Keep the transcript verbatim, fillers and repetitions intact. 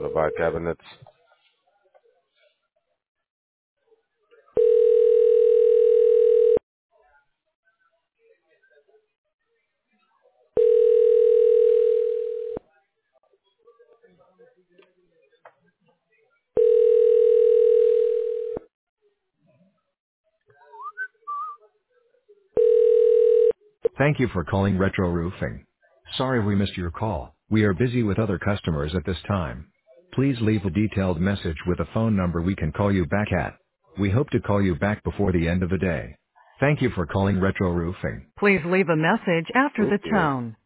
provide cabinets. Thank you for calling Retro Roofing. Sorry we missed your call. We are busy with other customers at this time. Please leave a detailed message with a phone number we can call you back at. We hope to call you back before the end of the day. Thank you for calling Retro Roofing. Please leave a message after Oop, the yeah. tone.